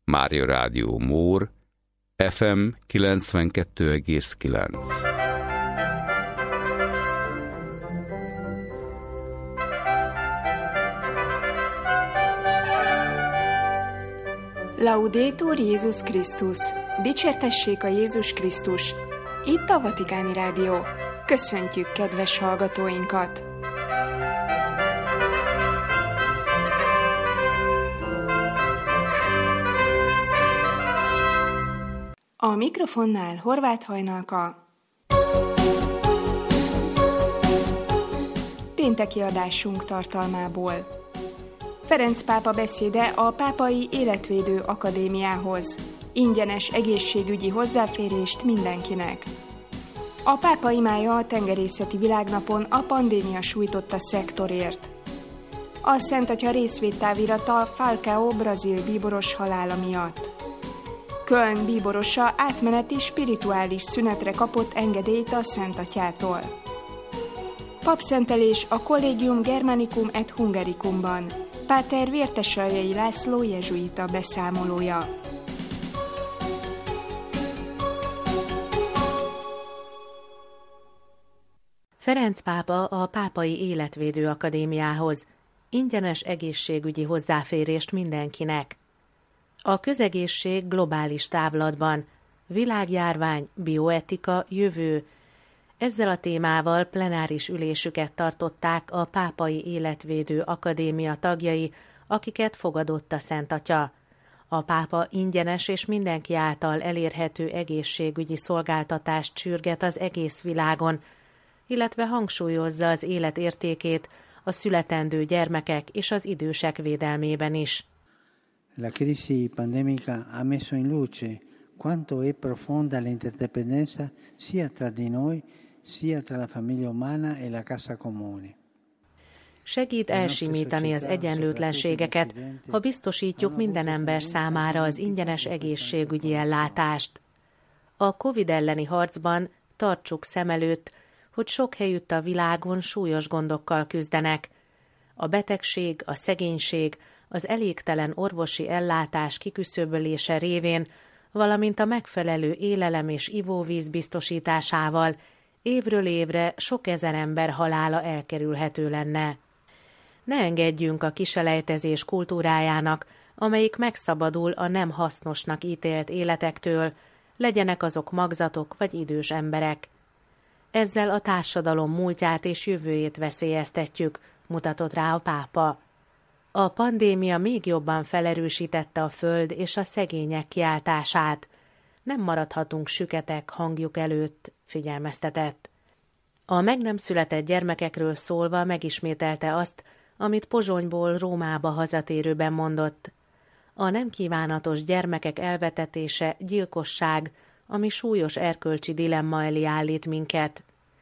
Mária Rádió Mór, FM 92,9. Laudetur Jézus Krisztus! Dicsértessék a Jézus Krisztus! Itt a Vatikáni Rádió. Köszöntjük kedves hallgatóinkat! A mikrofonnál Horváth Hajnalka. Pénteki adásunk tartalmából. Ferenc pápa beszéde a Pápai Életvédő Akadémiához. Ingyenes egészségügyi hozzáférést mindenkinek. A pápa imája a tengerészeti világnapon a pandémia sújtotta szektorért. A Szent Atya részvédtávirata Falcao brazil bíboros halála miatt. Köln bíborosa átmeneti spirituális szünetre kapott engedélyt a Szent Atyától. Papszentelés a Collegium Germanicum et Hungaricumban. Páter Vértesaljai László jezsuita beszámolója. Ferenc pápa a Pápai Életvédő Akadémiához. Ingyenes egészségügyi hozzáférést mindenkinek. A közegészség globális távlatban. Világjárvány, bioetika, jövő. Ezzel a témával plenáris ülésüket tartották a Pápai Életvédő Akadémia tagjai, akiket fogadott a Szent Atya. A pápa ingyenes és mindenki által elérhető egészségügyi szolgáltatást sürget az egész világon, illetve hangsúlyozza az élet értékét a születendő gyermekek és az idősek védelmében is. La crisi pandemica ha messo in luce quanto è profonda l'interdipendenza sia tra di noi, sia tra la famiglia umana e la casa comune. Segít elsimítani az egyenlőtlenségeket, ha biztosítjuk minden ember számára az ingyenes egészségügyi ellátást. A Covid elleni harcban tartsuk szem előtt, hogy sok helyütt a világon súlyos gondokkal küzdenek. A betegség, a szegénység, az elégtelen orvosi ellátás kiküszöbölése révén, valamint a megfelelő élelem és ivóvíz biztosításával évről évre sok ezer ember halála elkerülhető lenne. Ne engedjünk a kiselejtezés kultúrájának, amelyik megszabadul a nem hasznosnak ítélt életektől, legyenek azok magzatok vagy idős emberek. Ezzel a társadalom múltját és jövőjét veszélyeztetjük, mutatott rá a pápa. A pandémia még jobban felerősítette a föld és a szegények kiáltását. Nem maradhatunk süketek hangjuk előtt, figyelmeztetett. A meg nem született gyermekekről szólva megismételte azt, amit Pozsonyból Rómába hazatérőben mondott. A nem kívánatos gyermekek elvetetése gyilkosság, ami súlyos erkölcsi dilemma elé állít minket.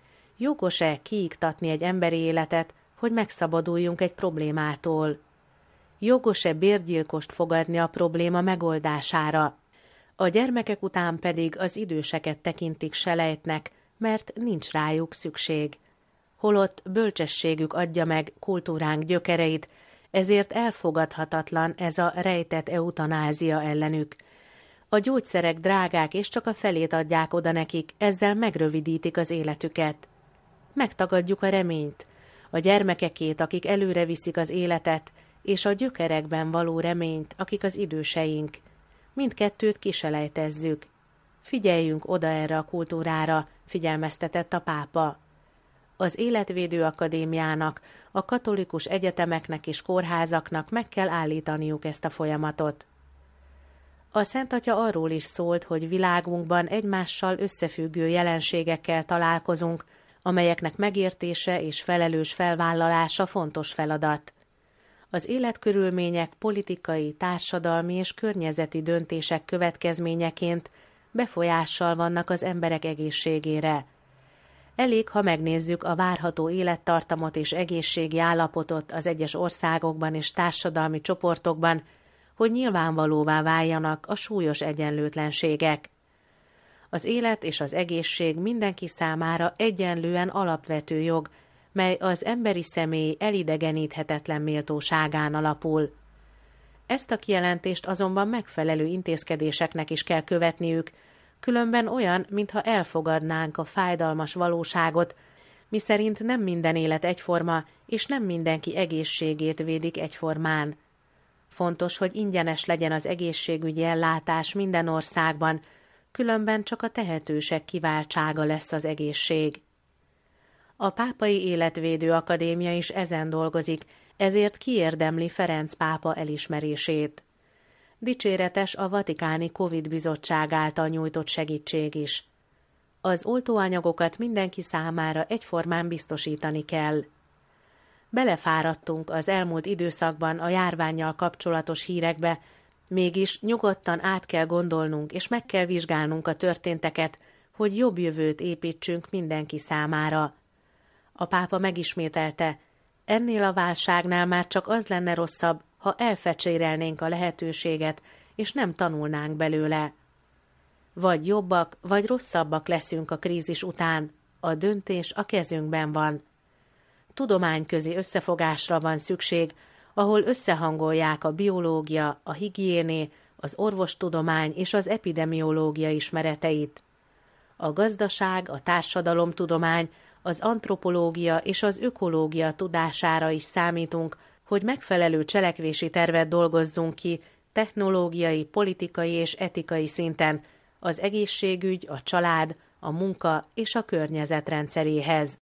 Jogos-e kiiktatni egy emberi életet, hogy megszabaduljunk egy problémától? Jogos-e bérgyilkost fogadni a probléma megoldására? A gyermekek után pedig az időseket tekintik selejtnek, mert nincs rájuk szükség. Holott bölcsességük adja meg kultúránk gyökereit, ezért elfogadhatatlan ez a rejtett eutanázia ellenük. A gyógyszerek drágák, és csak a felét adják oda nekik, ezzel megrövidítik az életüket. Megtagadjuk a reményt, a gyermekekét, akik előre viszik az életet, és a gyökerekben való reményt, akik az időseink. Mindkettőt kiselejtezzük. Figyeljünk oda erre a kultúrára, figyelmeztetett a pápa. Az Életvédő Akadémiának, a katolikus egyetemeknek és kórházaknak meg kell állítaniuk ezt a folyamatot. A Szent Atya arról is szólt, hogy világunkban egymással összefüggő jelenségekkel találkozunk, amelyeknek megértése és felelős felvállalása fontos feladat. Az életkörülmények politikai, társadalmi és környezeti döntések következményeként befolyással vannak az emberek egészségére. Elég, ha megnézzük a várható élettartamot és egészségi állapotot az egyes országokban és társadalmi csoportokban, hogy nyilvánvalóvá váljanak a súlyos egyenlőtlenségek. Az élet és az egészség mindenki számára egyenlően alapvető jog, mely az emberi személy elidegeníthetetlen méltóságán alapul. Ezt a kijelentést azonban megfelelő intézkedéseknek is kell követniük, különben olyan, mintha elfogadnánk a fájdalmas valóságot, miszerint nem minden élet egyforma, és nem mindenki egészségét védik egyformán. Fontos, hogy ingyenes legyen az egészségügyi ellátás minden országban, különben csak a tehetősek kiváltsága lesz az egészség. A Pápai Életvédő Akadémia is ezen dolgozik, ezért kiérdemli Ferenc pápa elismerését. Dicséretes a Vatikáni Covid-bizottság által nyújtott segítség is. Az oltóanyagokat mindenki számára egyformán biztosítani kell. Belefáradtunk az elmúlt időszakban a járvánnyal kapcsolatos hírekbe, mégis nyugodtan át kell gondolnunk és meg kell vizsgálnunk a történteket, hogy jobb jövőt építsünk mindenki számára. A pápa megismételte, ennél a válságnál már csak az lenne rosszabb, ha elfecsérelnénk a lehetőséget, és nem tanulnánk belőle. Vagy jobbak, vagy rosszabbak leszünk a krízis után, a döntés a kezünkben van. Tudományközi összefogásra van szükség, ahol összehangolják a biológia, a higiéné, az orvostudomány és az epidemiológia ismereteit. A gazdaság, a társadalomtudomány, az antropológia és az ökológia tudására is számítunk, hogy megfelelő cselekvési tervet dolgozzunk ki technológiai, politikai és etikai szinten az egészségügy, a család, a munka és a környezet rendszeréhez.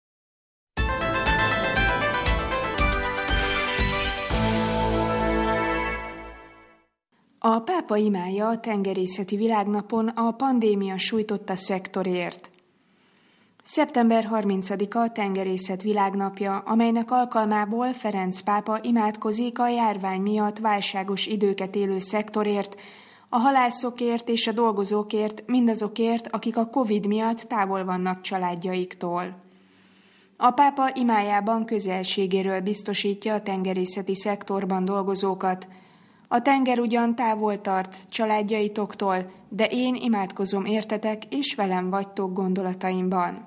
A pápa imája a tengerészeti világnapon a pandémia sújtotta szektorért. Szeptember 30-a a tengerészet világnapja, amelynek alkalmából Ferenc pápa imádkozik a járvány miatt válságos időket élő szektorért, a halászokért és a dolgozókért, mindazokért, akik a Covid miatt távol vannak családjaiktól. A pápa imájában közelségéről biztosítja a tengerészeti szektorban dolgozókat. A tenger ugyan távol tart családjaitoktól, de én imádkozom értetek, és velem vagytok gondolataimban.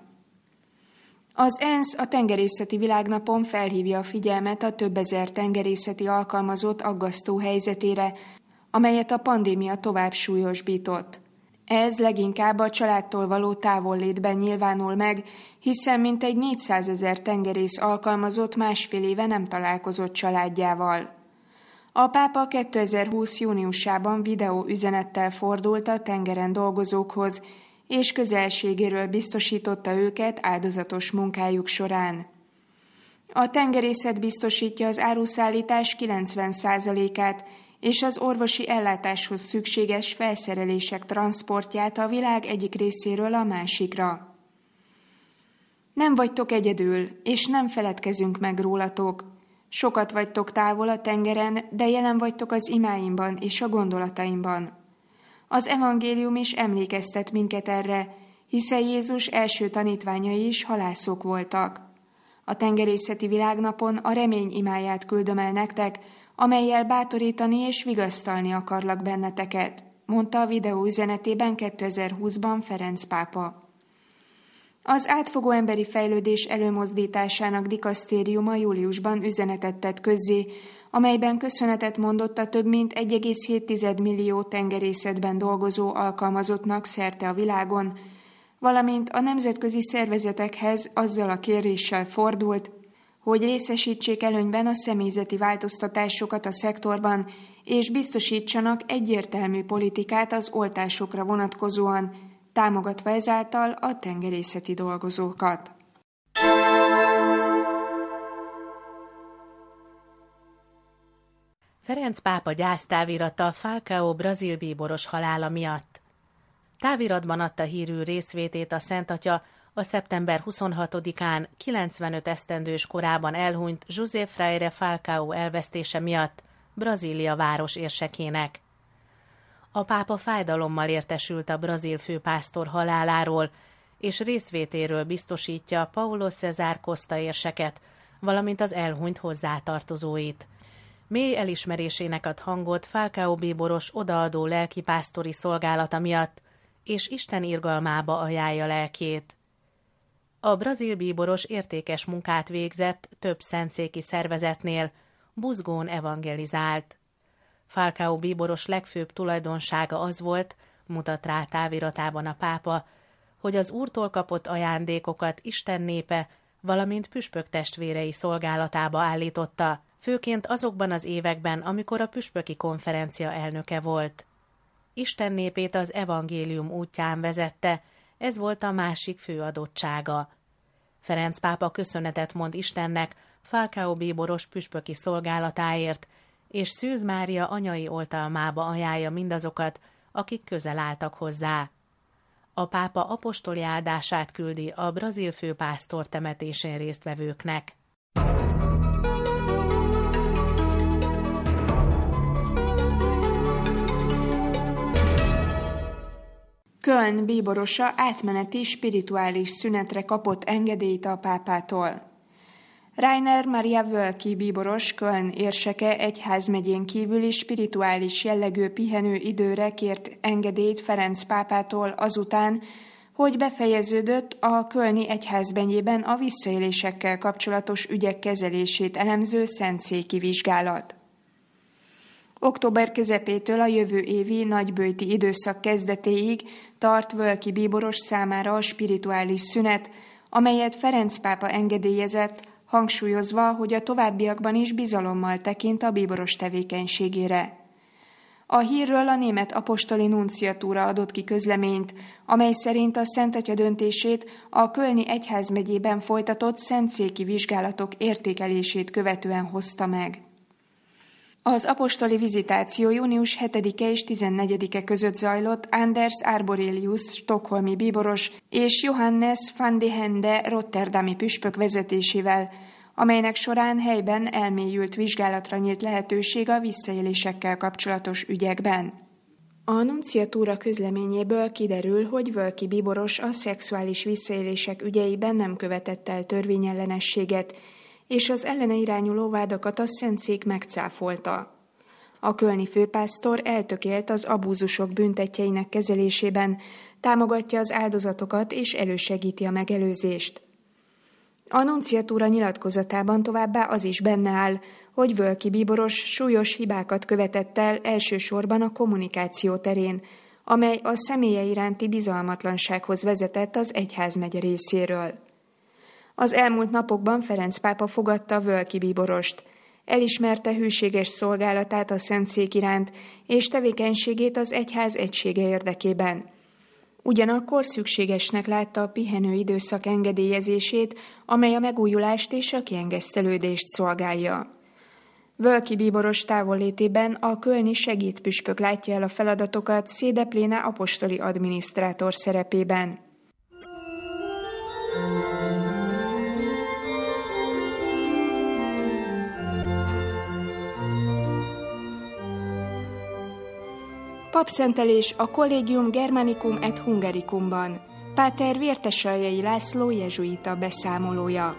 Az ENSZ a tengerészeti világnapon felhívja a figyelmet a több ezer tengerészeti alkalmazott aggasztó helyzetére, amelyet a pandémia tovább súlyosbított. Ez leginkább a családtól való távollétben nyilvánul meg, hiszen mintegy 400 000 tengerész alkalmazott másfél éve nem találkozott családjával. A pápa 2020. júniusában videóüzenettel fordult a tengeren dolgozókhoz, és közelségéről biztosította őket áldozatos munkájuk során. A tengerészet biztosítja az áruszállítás 90%-át, és az orvosi ellátáshoz szükséges felszerelések transzportját a világ egyik részéről a másikra. Nem vagytok egyedül, és nem feledkezünk meg rólatok. Sokat vagytok távol a tengeren, de jelen vagytok az imáimban és a gondolataimban. Az evangélium is emlékeztet minket erre, hiszen Jézus első tanítványai is halászok voltak. A tengerészeti világnapon a remény imáját küldöm el nektek, amellyel bátorítani és vigasztalni akarlak benneteket, mondta a videóüzenetében 2020-ban Ferenc pápa. Az átfogó emberi fejlődés előmozdításának dikasztériuma júliusban üzenetet tett közzé, amelyben köszönetet mondott a több mint 1,7 millió tengerészetben dolgozó alkalmazottnak szerte a világon, valamint a nemzetközi szervezetekhez azzal a kéréssel fordult, hogy részesítsék előnyben a személyzeti változtatásokat a szektorban, és biztosítsanak egyértelmű politikát az oltásokra vonatkozóan, támogatva ezáltal a tengerészeti dolgozókat. Ferenc pápa gyásztávirata Falcao brazil bíboros halála miatt. Táviratban adta hírű részvétét a Szent Atya a szeptember 26-án 95 esztendős korában elhunyt José Freire Falcao elvesztése miatt Brazília város érsekének. A pápa fájdalommal értesült a brazil főpásztor haláláról, és részvétéről biztosítja Paulo César Costa érseket, valamint az elhunyt hozzátartozóit. Mély elismerésének ad hangot Falcao bíboros odaadó lelkipásztori szolgálata miatt, és Isten irgalmába ajánlja lelkét. A brazil bíboros értékes munkát végzett több szentszéki szervezetnél, buzgón evangelizált. Falcao bíboros legfőbb tulajdonsága az volt, mutat rá táviratában a pápa, hogy az Úrtól kapott ajándékokat Isten népe, valamint püspök testvérei szolgálatába állította, főként azokban az években, amikor a püspöki konferencia elnöke volt. Isten népét az evangélium útján vezette, ez volt a másik fő adottsága. Ferenc pápa köszönetet mond Istennek Falcao bíboros püspöki szolgálatáért, és Szűz Mária anyai oltalmába ajánlja mindazokat, akik közel álltak hozzá. A pápa apostoli áldását küldi a brazil főpásztor temetésén résztvevőknek. Köln bíborosa átmeneti spirituális szünetre kapott engedélyt a pápától. Rainer Maria Wölki bíboros, Köln érseke egyházmegyén kívüli spirituális jellegű pihenő időre kért engedélyt Ferenc pápától azután, hogy befejeződött a kölni egyházmegyében a visszaélésekkel kapcsolatos ügyek kezelését elemző szentszéki vizsgálat. Október közepétől a jövő évi nagyböjti időszak kezdetéig tart Wölki bíboros számára a spirituális szünet, amelyet Ferenc pápa engedélyezett, hangsúlyozva, hogy a továbbiakban is bizalommal tekint a bíboros tevékenységére. A hírről a német apostoli nunciatúra adott ki közleményt, amely szerint a Szentatya döntését a kölni egyházmegyében folytatott szentszéki vizsgálatok értékelését követően hozta meg. Az apostoli vizitáció június 7-e és 14-e között zajlott Anders Arborelius stockholmi bíboros és Johannes van de Hende rotterdami püspök vezetésével, amelynek során helyben elmélyült vizsgálatra nyílt lehetőség a visszaélésekkel kapcsolatos ügyekben. A nunciatúra közleményéből kiderül, hogy Wölki bíboros a szexuális visszaélések ügyeiben nem követett el törvényellenességet, és az ellene irányuló vádakat a szentszék megcáfolta. A kölni főpásztor eltökélt az abúzusok büntettjeinek kezelésében, támogatja az áldozatokat és elősegíti a megelőzést. A nunciatúra nyilatkozatában továbbá az is benne áll, hogy Wölki bíboros súlyos hibákat követett el elsősorban a kommunikáció terén, amely a személye iránti bizalmatlansághoz vezetett az egyházmegye részéről. Az elmúlt napokban Ferenc pápa fogadta Wölki bíborost. Elismerte hűséges szolgálatát a szentszék iránt és tevékenységét az egyház egysége érdekében. Ugyanakkor szükségesnek látta a pihenő időszak engedélyezését, amely a megújulást és a kiengesztelődést szolgálja. Wölki bíboros távollétében a kölni segédpüspök látja el a feladatokat Széde Pléne apostoli adminisztrátor szerepében. Papszentelés a Collegium Germanicum et Hungaricumban. Páter Vértesaljai László jezsuita beszámolója.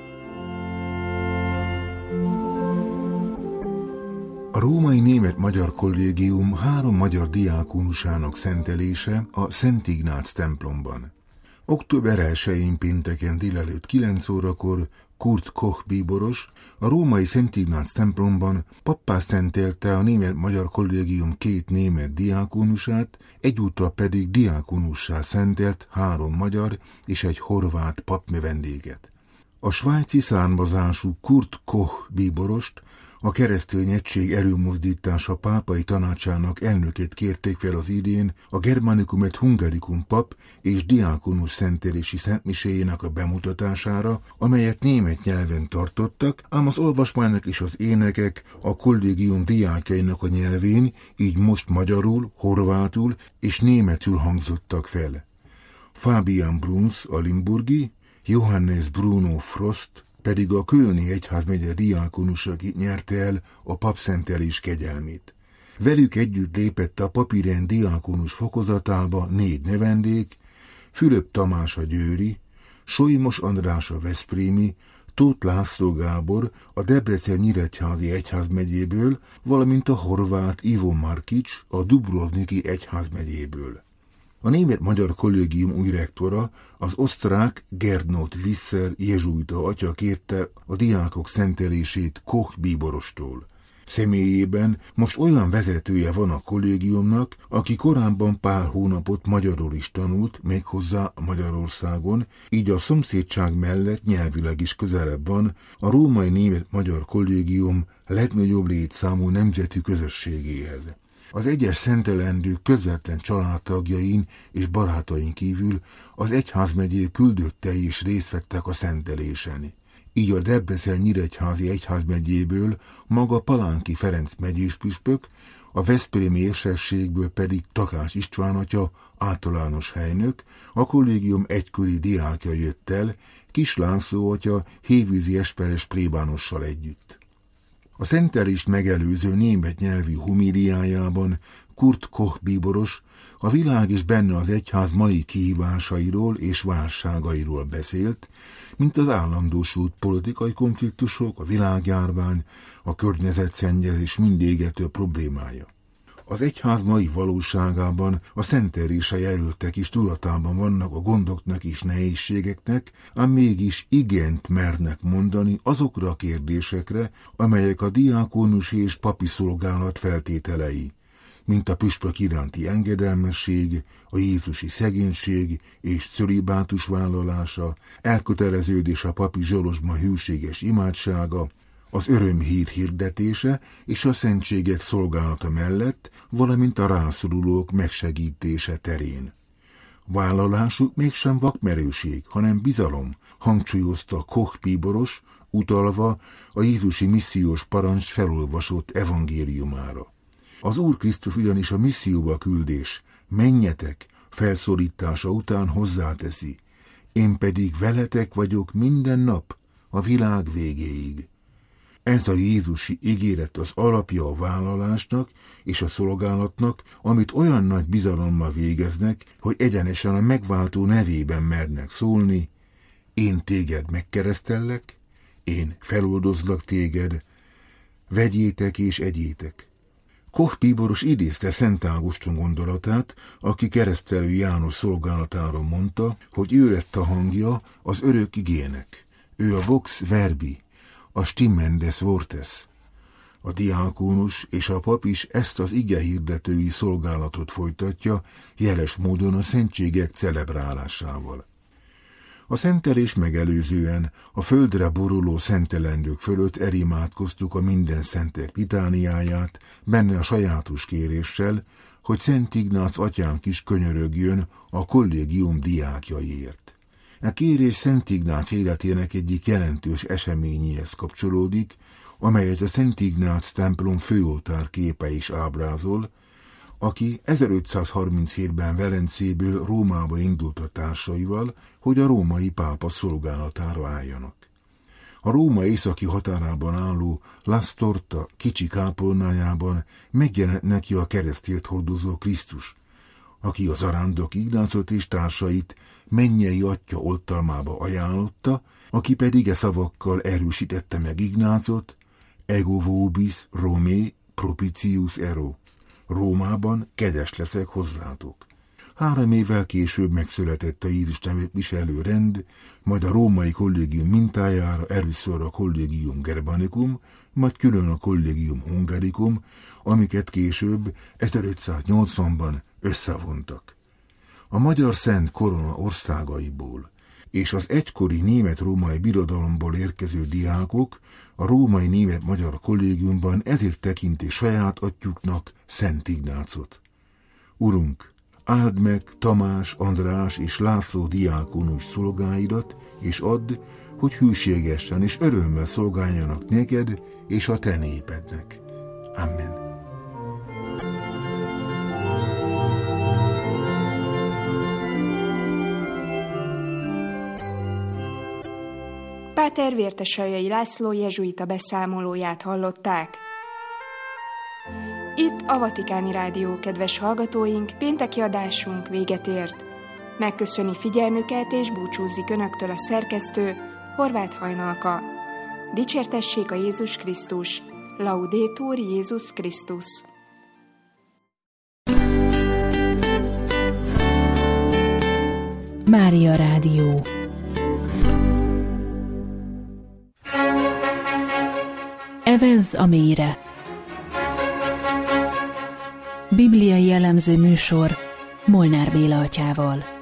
A római német-magyar kollégium 3 magyar diákonusának szentelése a Szent Ignác templomban. Október 1-én pénteken délelőtt 9 órakor Kurt Koch bíboros a római Szent Ignác templomban pappá szentelte a német-magyar kollégium 2 német diákonusát, egyúttal pedig diákonussá szentelt 3 magyar és egy horvát papnövendéget. A svájci származású Kurt Koch bíborost a Keresztény Egység Erőmozdítása pápai tanácsának elnökét kérték fel az idén a Germanicum et Hungaricum pap és diákonus szentelési szentmiséjének a bemutatására, amelyet német nyelven tartottak, ám az olvasmányok és az énekek a kollégium diákjainak a nyelvén, így most magyarul, horvátul és németül hangzottak fel. Fabian Bruns a limburgi, Johannes Bruno Frost pedig a kölni egyházmegye diákonusa nyerte el a papszentelés kegyelmét. Velük együtt lépett a papirend diákonus fokozatába 4 növendék, Fülöp Tamás a győri, Solymos András a veszprémi, Tóth László Gábor a Debrecen-Nyíregyházi egyházmegyéből, valamint a horvát Ivo Markics a Dubrovniki egyházmegyéből. A német-magyar kollégium új rektora, az osztrák Gernot Visser jezsuita atya kérte a diákok szentelését Koch bíborostól. Személyében most olyan vezetője van a kollégiumnak, aki korábban pár hónapot magyarul is tanult, méghozzá Magyarországon, így a szomszédság mellett nyelvileg is közelebb van a római német-magyar kollégium legnagyobb létszámú nemzeti közösségéhez. Az egyes szentelendők közvetlen családtagjain és barátain kívül az egyházmegyék küldöttei is részt vettek a szentelésen. Így a Debrecen-Nyíregyházi egyházmegyéből maga Palánki Ferenc megyés püspök, a veszprémi érsekségből pedig Takács István atya, általános helynök, a kollégium egykori diákja jött el, Kis László atya Hévízi Esperes plébánossal együtt. A szentelést megelőző német nyelvű homíliájában Kurt Koch bíboros a világ és benne az egyház mai kihívásairól és válságairól beszélt, mint az állandósult politikai konfliktusok, a világjárvány, a környezetszennyezés mindégető problémája. Az egyház mai valóságában a szentelésre jelöltek is tudatában vannak a gondoknak és nehézségeknek, ám mégis igent mernek mondani azokra a kérdésekre, amelyek a diákonusi és papi szolgálat feltételei, mint a püspök iránti engedelmesség, a jézusi szegénység és cölibátus vállalása, elköteleződés a papi zsolozsma hűséges imádsága, az örömhír hirdetése és a szentségek szolgálata mellett, valamint a rászorulók megsegítése terén. Vállalásuk mégsem vakmerőség, hanem bizalom, hangsúlyozta Koch bíboros, utalva a jézusi missziós parancs felolvasott evangéliumára. Az Úr Krisztus ugyanis a misszióba küldés, menjetek, felszólítása után hozzáteszi, én pedig veletek vagyok minden nap, a világ végéig. Ez a jézusi ígéret az alapja a vállalásnak és a szolgálatnak, amit olyan nagy bizalommal végeznek, hogy egyenesen a megváltó nevében mernek szólni, én téged megkeresztellek, én feloldozlak téged, vegyétek és egyétek. Koch bíboros idézte Szent Ágoston gondolatát, aki keresztelő János szolgálatáról mondta, hogy ő lett a hangja az örök igének. Ő a vox verbi, a stimmendes vortes. A diákónus és a pap is ezt az ige hirdetői szolgálatot folytatja, jeles módon a szentségek celebrálásával. A szentelés megelőzően a földre boruló szentelendők fölött elimádkoztuk a minden szentek litániáját, benne a sajátos kéréssel, hogy Szent Ignác atyánk is könyörögjön a kollégium diákjaiért. A kérés Szent Ignác életének egyik jelentős eseményéhez kapcsolódik, amelyet a Szent Ignác templom főoltár képe is ábrázol, aki 1537-ben Velencéből Rómába indult a társaival, hogy a római pápa szolgálatára álljanak. A Róma északi határában álló Lasztorta kicsi kápolnájában megjelent neki a keresztét hordozó Krisztus, aki az arándok Ignácot és társait mennyei atya oltalmába ajánlotta, aki pedig e szavakkal erősítette meg Ignácot, ego vobis Romé propitius ero. Rómában kedves leszek hozzátok. 3 évvel később megszületett a Jézus nevet viselő rend, majd a római kollégium mintájára először a Collegium Germanicum, majd külön a Collegium Hungaricum, amiket később 1580-ban összevontak. A magyar Szent Korona országaiból és az egykori német-római birodalomból érkező diákok a római német-magyar kollégiumban ezért tekinti saját atyjuknak Szent Ignácot. Urunk, áld meg Tamás, András és László diákonus szolgáidat, és add, hogy hűségesen és örömmel szolgáljanak neked és a te népednek. Amen. Páter Vértesaljai László jezsuita beszámolóját hallották. Itt a Vatikáni Rádió, kedves hallgatóink, pénteki adásunk véget ért. Megköszöni figyelmüket és búcsúzik önöktől a szerkesztő, Horváth Hajnalka. Dicsértessék a Jézus Krisztus! Laudetur Jézus Krisztus! Mária Rádió. Evezz a mélyre. bibliai elemző műsor Molnár Béla atyával.